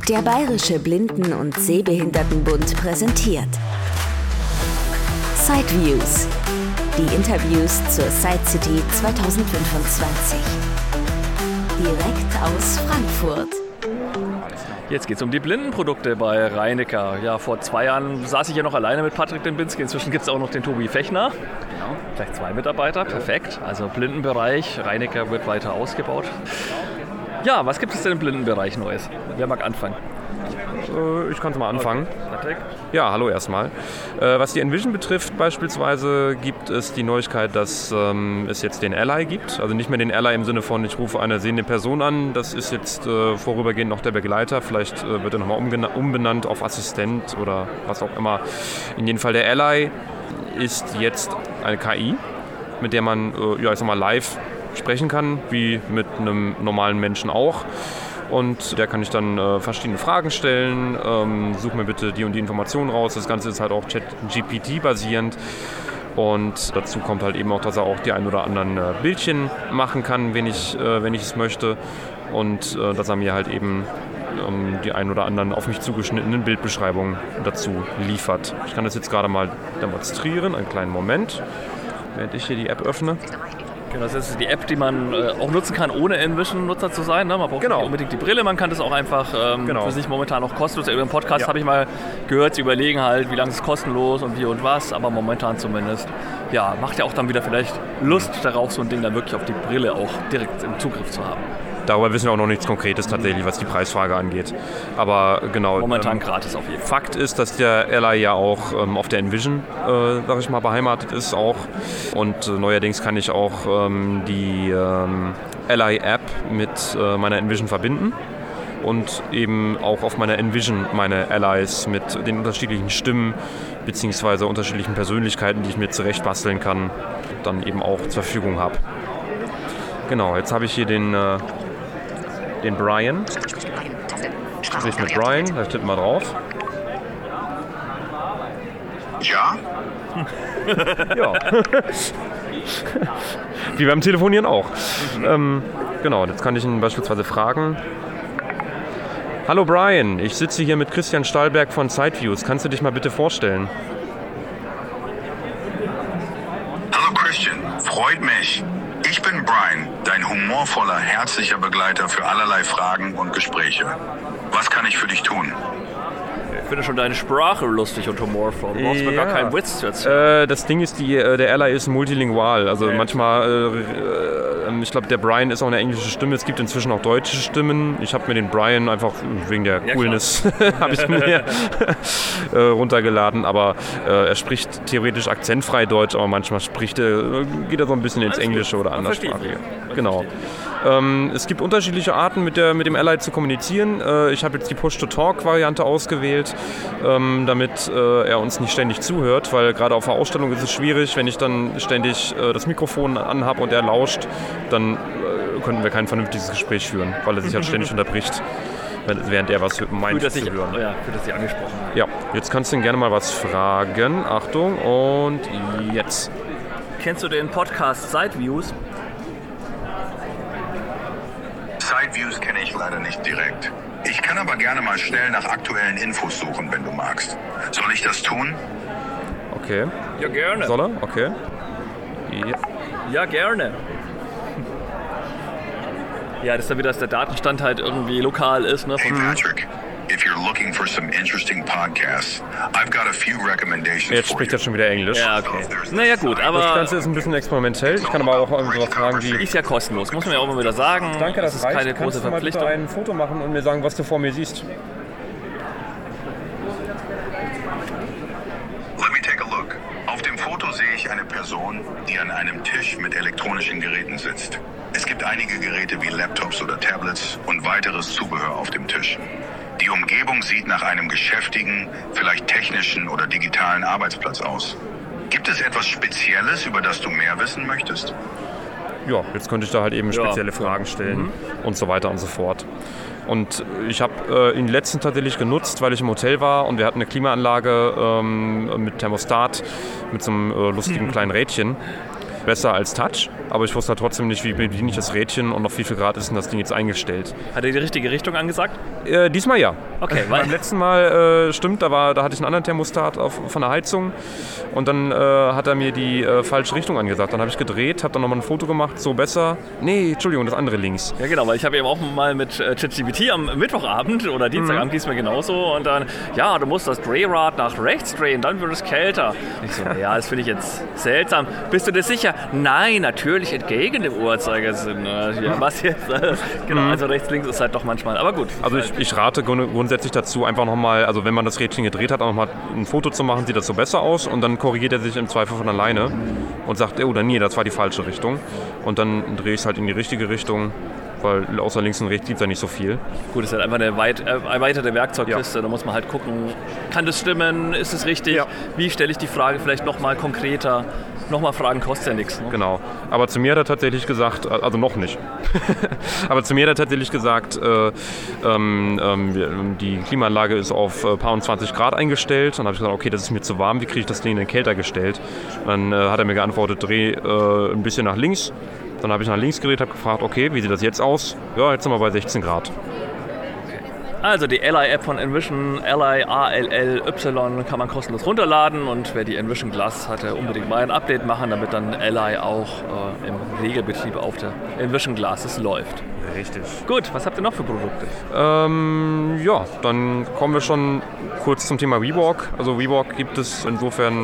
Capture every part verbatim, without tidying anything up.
Der Bayerische Blinden- und Sehbehindertenbund präsentiert Sideviews, die Interviews zur Side City zwanzig fünfundzwanzig. Direkt aus Frankfurt. Jetzt geht es um die Blindenprodukte bei Reinecker. Ja, vor zwei Jahren saß ich ja noch alleine mit Patrick Dembinski. Inzwischen gibt es auch noch den Tobi Fechner. Genau. Gleich zwei Mitarbeiter, perfekt. Also Blindenbereich, Reinecker wird weiter ausgebaut. Ja, was gibt es denn im Blindenbereich Neues? Wer mag anfangen? Ich kann es mal anfangen. Patrick? Ja, hallo erstmal. Was die Envision betrifft beispielsweise, gibt es die Neuigkeit, dass ähm, es jetzt den Ally gibt. Also nicht mehr den Ally im Sinne von, ich rufe eine sehende Person an. Das ist jetzt äh, vorübergehend noch der Begleiter. Vielleicht äh, wird er nochmal umgena- umbenannt auf Assistent oder was auch immer. In jedem Fall der Ally ist jetzt eine K I, mit der man äh, ja, ich sag mal, live sprechen kann, wie mit einem normalen Menschen auch. Und der kann ich dann äh, verschiedene Fragen stellen, ähm, such mir bitte die und die Informationen raus. Das Ganze ist halt auch Chat-G P T-basierend. Und dazu kommt halt eben auch, dass er auch die ein oder anderen äh, Bildchen machen kann, wenn ich, äh, wenn ich es möchte. Und äh, dass er mir halt eben ähm, die ein oder anderen auf mich zugeschnittenen Bildbeschreibungen dazu liefert. Ich kann das jetzt gerade mal demonstrieren, einen kleinen Moment, während ich hier die App öffne. Genau, das ist die App, die man äh, auch nutzen kann, ohne Envision-Nutzer zu sein. Ne? Man braucht genau. nicht unbedingt die Brille, man kann das auch einfach ähm, genau. für sich momentan noch kostenlos. Über den Podcast ja. habe ich mal gehört, sie überlegen halt, wie lange ist es kostenlos und wie und was, aber momentan zumindest. Ja, macht ja auch dann wieder vielleicht Lust darauf, so ein Ding dann wirklich auf die Brille auch direkt im Zugriff zu haben. Darüber wissen wir auch noch nichts Konkretes tatsächlich, was die Preisfrage angeht. Aber genau. Momentan ähm, gratis auf jeden Fall. Fakt ist, dass der Ally ja auch ähm, auf der Envision, äh, sag ich mal, beheimatet ist auch. Und äh, neuerdings kann ich auch ähm, die ähm, Ally-App mit äh, meiner Envision verbinden. Und eben auch auf meiner Envision meine Allies mit den unterschiedlichen Stimmen bzw. unterschiedlichen Persönlichkeiten, die ich mir zurechtbasteln kann, dann eben auch zur Verfügung habe. Genau, jetzt habe ich hier den... Äh, den Brian. Sprich mit Brian, da tippen wir drauf. Ja? Ja. Wie beim Telefonieren auch. Mhm. Ähm, genau, jetzt kann ich ihn beispielsweise fragen. Hallo Brian, ich sitze hier mit Christian Stahlberg von Sideviews. Kannst du dich mal bitte vorstellen? Hallo Christian, freut mich. Ich bin Brian, dein humorvoller, herzlicher Begleiter für allerlei Fragen und Gespräche. Was kann ich für dich tun? Ich finde schon deine Sprache lustig und humorvoll. Du brauchst mir ja. gar keinen Witz zu erzählen. Äh, das Ding ist, die, äh, der Ally ist multilingual. Also okay. manchmal, äh, äh, ich glaube, der Brian ist auch eine englische Stimme. Es gibt inzwischen auch deutsche Stimmen. Ich habe mir den Brian einfach wegen der ja, Coolness habe ich mir äh, runtergeladen. Aber äh, er spricht theoretisch akzentfrei Deutsch, aber manchmal spricht er, geht er so ein bisschen ins Englische oder anderssprachige. Genau. Ähm, es gibt unterschiedliche Arten, mit, der, mit dem Ally zu kommunizieren. Äh, ich habe jetzt die Push-to-Talk-Variante ausgewählt, ähm, damit äh, er uns nicht ständig zuhört, weil gerade auf der Ausstellung ist es schwierig, wenn ich dann ständig äh, das Mikrofon anhabe und er lauscht, dann äh, könnten wir kein vernünftiges Gespräch führen, weil er sich halt ständig unterbricht, während er was meint zu sich, hören. Ja, fühlt er sich angesprochen. Ja, jetzt kannst du ihn gerne mal was fragen. Achtung, und jetzt. Kennst du den Podcast Sideviews? Sideviews kenne ich leider nicht direkt. Ich kann aber gerne mal schnell nach aktuellen Infos suchen, wenn du magst. Soll ich das tun? Okay. Ja, gerne. Soll er? Okay. Ja, ja gerne. Ja, das ist dann wieder, dass der Datenstand halt irgendwie lokal ist. Ne? Hey Patrick, if you're looking for some interesting podcasts, I've got a few recommendations. Jetzt spricht er schon wieder Englisch. Ja, okay. Naja gut, aber... Das Ganze ist ein bisschen experimentell. Ich kann aber auch so fragen wie... Ist ja kostenlos, muss man ja auch immer wieder sagen. Danke, das, das ist reicht. keine Kannst große du mal Verpflichtung. bitte ein Foto machen und mir sagen, was du vor mir siehst? Let me take a look. Auf dem Foto sehe ich eine Person, die an einem Tisch mit elektronischen Geräten sitzt. Es gibt einige Geräte wie Laptops oder Tablets und weiteres Zubehör auf dem Tisch. Die Umgebung sieht nach einem geschäftigen, vielleicht technischen oder digitalen Arbeitsplatz aus. Gibt es etwas Spezielles, über das du mehr wissen möchtest? Ja, jetzt könnte ich da halt eben spezielle ja, Fragen ja. stellen Mhm. und so weiter und so fort. Und ich habe äh, ihn letztens tatsächlich genutzt, weil ich im Hotel war und wir hatten eine Klimaanlage ähm, mit Thermostat, mit so einem äh, lustigen mhm. kleinen Rädchen. Besser als Touch, aber ich wusste halt trotzdem nicht, wie bediene ich das Rädchen und auf wie viel Grad ist denn das Ding jetzt eingestellt. Hat er die richtige Richtung angesagt? Äh, diesmal ja. Okay, weil Beim letzten Mal, äh, stimmt, da, war, da hatte ich einen anderen Thermostat auf, von der Heizung und dann äh, hat er mir die äh, falsche Richtung angesagt. Dann habe ich gedreht, habe dann nochmal ein Foto gemacht, so besser. Nee, Entschuldigung, das andere links. Ja genau, weil ich habe eben auch mal mit äh, ChatGPT am Mittwochabend oder Dienstagabend, mhm. ging es mir genauso und dann, ja, du musst das Drehrad nach rechts drehen, dann wird es kälter. Ich so, ja, das finde ich jetzt seltsam. Bist du dir sicher? Nein, natürlich entgegen dem Uhrzeigersinn. Ja, was jetzt? Genau, also rechts, links ist halt doch manchmal, aber gut. Also ich, ich rate grundsätzlich dazu, einfach nochmal, also wenn man das Rädchen gedreht hat, auch nochmal ein Foto zu machen, sieht das so besser aus und dann korrigiert er sich im Zweifel von alleine und sagt, oh, nee, das war die falsche Richtung und dann drehe ich es halt in die richtige Richtung, weil außer links und rechts gibt es ja nicht so viel. Gut, es ist halt einfach eine weit, äh, erweiterte Werkzeugkiste, ja. Da muss man halt gucken, kann das stimmen, ist es richtig, ja. Wie stelle ich die Frage vielleicht nochmal konkreter, nochmal fragen kostet ja nichts. Ne? Genau, aber zu mir hat er tatsächlich gesagt, also noch nicht, aber zu mir hat er tatsächlich gesagt, äh, ähm, ähm, die Klimaanlage ist auf äh, paar und zwanzig Grad eingestellt und dann habe ich gesagt, okay, das ist mir zu warm, wie kriege ich das Ding denn kälter gestellt? Dann äh, hat er mir geantwortet, dreh äh, ein bisschen nach links. Dann habe ich nach links gedreht, habe gefragt, okay, wie sieht das jetzt aus? Ja, jetzt sind wir bei sechzehn Grad. Also die L I-App von Envision, L I A L L Y, kann man kostenlos runterladen und wer die Envision Glass hatte, unbedingt mal ein Update machen, damit dann L I auch äh, im Regelbetrieb auf der Envision Glasses läuft. Richtig. Gut, was habt ihr noch für Produkte? Ähm, ja, dann kommen wir schon kurz zum Thema WeWalk. Also WeWalk gibt es insofern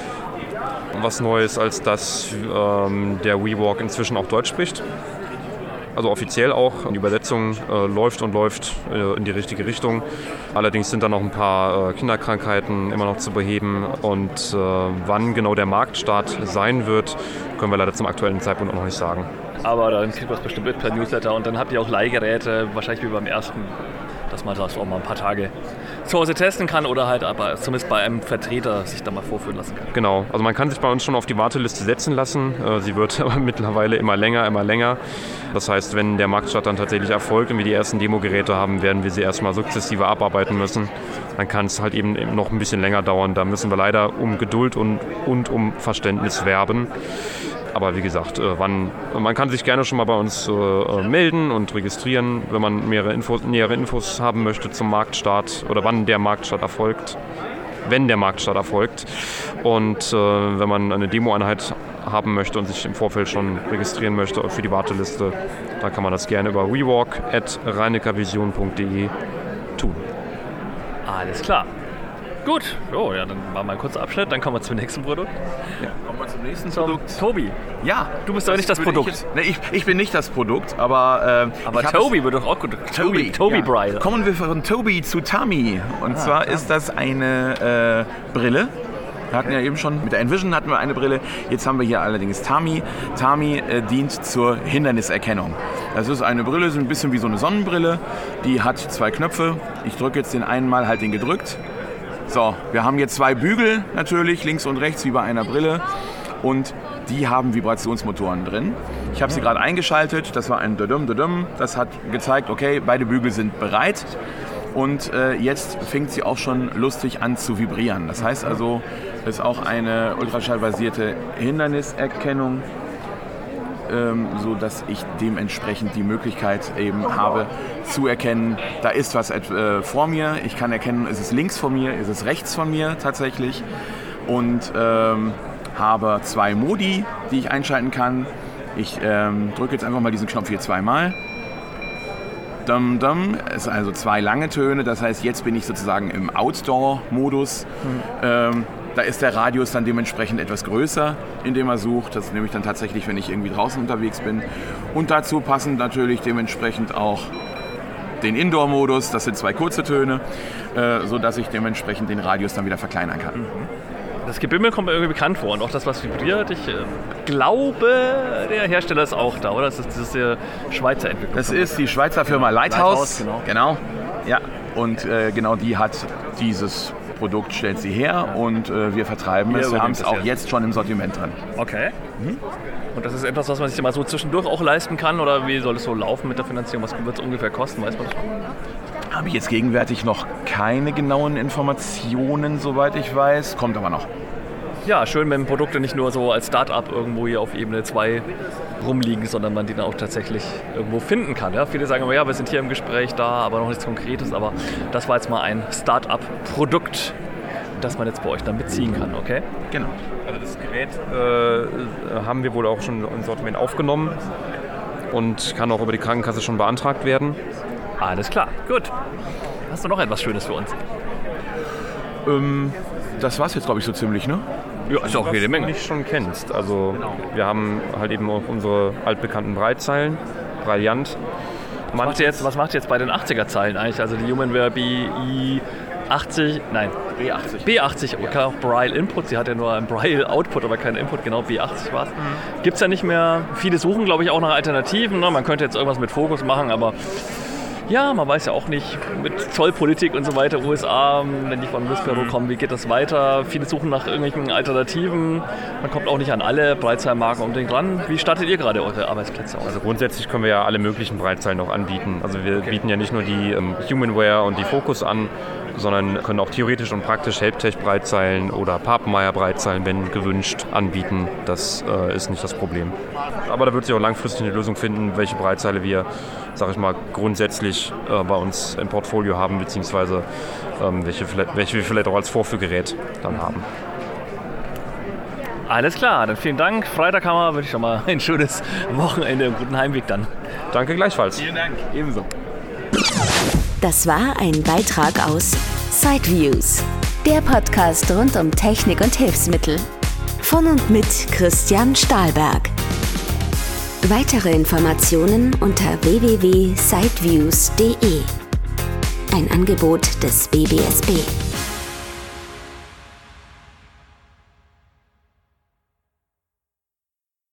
was Neues, als dass ähm, der WeWalk inzwischen auch Deutsch spricht. Also offiziell auch. Die Übersetzung äh, läuft und läuft äh, in die richtige Richtung. Allerdings sind da noch ein paar äh, Kinderkrankheiten immer noch zu beheben. Und äh, wann genau der Marktstart sein wird, können wir leider zum aktuellen Zeitpunkt auch noch nicht sagen. Aber dann kriegt man es bestimmt mit per Newsletter und dann habt ihr auch Leihgeräte, wahrscheinlich wie beim ersten, dass man das auch mal ein paar Tage zu Hause testen kann oder halt aber zumindest bei einem Vertreter sich da mal vorführen lassen kann. Genau, also man kann sich bei uns schon auf die Warteliste setzen lassen. Sie wird aber mittlerweile immer länger, immer länger. Das heißt, wenn der Marktstart dann tatsächlich erfolgt und wir die ersten Demogeräte haben, werden wir sie erstmal sukzessive abarbeiten müssen. Dann kann es halt eben noch ein bisschen länger dauern. Da müssen wir leider um Geduld und, und um Verständnis werben. Aber wie gesagt, wann, man kann sich gerne schon mal bei uns äh, melden und registrieren, wenn man mehrere Infos, nähere Infos haben möchte zum Marktstart oder wann der Marktstart erfolgt, wenn der Marktstart erfolgt. Und äh, wenn man eine Demo-Einheit haben möchte und sich im Vorfeld schon registrieren möchte für die Warteliste, dann kann man das gerne über wewalk at reinekervision punkt de tun. Alles klar. Gut, oh, ja, dann machen wir einen kurzen Abschnitt, dann kommen wir zum nächsten Produkt. Ja, kommen wir zum nächsten Produkt. Tobi. Ja. Du bist aber nicht das Produkt. Ich, jetzt, ne, ich, ich bin nicht das Produkt, aber... Äh, aber Tobi wird doch auch gut. Tobi, Tobi ja. Bride. Kommen wir von Tobi zu Tami. Und ah, zwar Tami. Ist das eine äh, Brille. Wir hatten ja eben schon, mit der Envision hatten wir eine Brille, jetzt haben wir hier allerdings Tami. Tami äh, dient zur Hinderniserkennung. Das ist eine Brille, so ein bisschen wie so eine Sonnenbrille, die hat zwei Knöpfe. Ich drücke jetzt den einen Mal, halt den gedrückt. So, wir haben jetzt zwei Bügel natürlich, links und rechts wie bei einer Brille und die haben Vibrationsmotoren drin. Ich habe sie gerade eingeschaltet, das war ein Dudum Dudum, das hat gezeigt, okay, beide Bügel sind bereit und äh, jetzt fängt sie auch schon lustig an zu vibrieren. Das heißt also, es ist auch eine ultraschallbasierte Hinderniserkennung, ähm, so dass ich dementsprechend die Möglichkeit eben habe zu erkennen, da ist was äh, vor mir. Ich kann erkennen, ist es links von mir, ist es rechts von mir tatsächlich und ähm, habe zwei Modi, die ich einschalten kann. Ich ähm, drücke jetzt einfach mal diesen Knopf hier zweimal. Dum, dum. Es sind also zwei lange Töne, das heißt, jetzt bin ich sozusagen im Outdoor-Modus. Mhm. Ähm, da ist der Radius dann dementsprechend etwas größer, indem er sucht. Das nehme ich dann tatsächlich, wenn ich irgendwie draußen unterwegs bin. Und dazu passen natürlich dementsprechend auch den Indoor-Modus, das sind zwei kurze Töne, äh, sodass ich dementsprechend den Radius dann wieder verkleinern kann. Mhm. Das Gebimmel kommt mir irgendwie bekannt vor und auch das, was vibriert. Ich äh, glaube, der Hersteller ist auch da, oder? Das ist, das ist die Schweizer Entwicklung. Das ist die Schweizer Firma Lighthouse. Lighthouse, genau. genau. Ja, und äh, genau die hat dieses Produkt, stellt sie her ja. und äh, wir vertreiben wir es. Wir haben es auch jetzt. jetzt schon im Sortiment drin. Okay. Mhm. Und das ist etwas, was man sich mal so zwischendurch auch leisten kann? Oder wie soll es so laufen mit der Finanzierung? Was wird es ungefähr kosten? Weiß man das? Habe ich jetzt gegenwärtig noch keine genauen Informationen, soweit ich weiß. Kommt aber noch. ja, schön, wenn Produkte nicht nur so als Start-up irgendwo hier auf Ebene zwei rumliegen, sondern man die dann auch tatsächlich irgendwo finden kann. Ja, viele sagen immer, ja, wir sind hier im Gespräch da, aber noch nichts Konkretes. Aber das war jetzt mal ein Start-up-Produkt, das man jetzt bei euch dann beziehen kann, okay? Genau. Also das Gerät äh, haben wir wohl auch schon im Sortiment aufgenommen und kann auch über die Krankenkasse schon beantragt werden. Alles klar, gut. Hast du noch etwas Schönes für uns? Ähm, das war's jetzt, glaube ich, so ziemlich, ne? Ja, ist auch jede Menge. Was du nicht schon kennst. Also wir haben halt eben auch unsere altbekannten Breitzeilen, Brillant. Was macht ihr jetzt, was macht ihr jetzt bei den achtziger-Zeilen eigentlich? Also die Humanware B I achtzig, nein, B achtzig. B achtzig, okay, auch Braille Input. Sie hat ja nur einen Braille Output, aber keinen Input, genau, B achtzig war es. Mhm. Gibt es ja nicht mehr. Viele suchen, glaube ich, auch nach Alternativen. Ne? Man könnte jetzt irgendwas mit Fokus machen, aber ja, man weiß ja auch nicht, mit Zollpolitik und so weiter, U S A, wenn die von Whisperer kommen, wie geht das weiter? Viele suchen nach irgendwelchen Alternativen. Man kommt auch nicht an alle Breitzeilenmarken unbedingt ran. Wie startet ihr gerade eure Arbeitsplätze aus? Also grundsätzlich können wir ja alle möglichen Breitzeilen noch anbieten. Also wir okay. bieten ja nicht nur die ähm, Humanware und die Focus an, sondern können auch theoretisch und praktisch Helptech-Breitzeilen oder Papenmeier-Breitzeilen, wenn gewünscht, anbieten. Das äh, ist nicht das Problem. Aber da wird sich auch langfristig eine Lösung finden, welche Breitzeile wir, sage ich mal, grundsätzlich äh, bei uns im Portfolio haben, beziehungsweise ähm, welche, welche wir vielleicht auch als Vorführgerät dann haben. Alles klar, dann vielen Dank. Freitaghammer, wünsche ich schon mal ein schönes Wochenende, einen guten Heimweg dann. Danke gleichfalls. Vielen Dank. Ebenso. Das war ein Beitrag aus Sideviews, der Podcast rund um Technik und Hilfsmittel. Von und mit Christian Stahlberg. Weitere Informationen unter w w w punkt sideviews punkt d e. Ein Angebot des B B S B.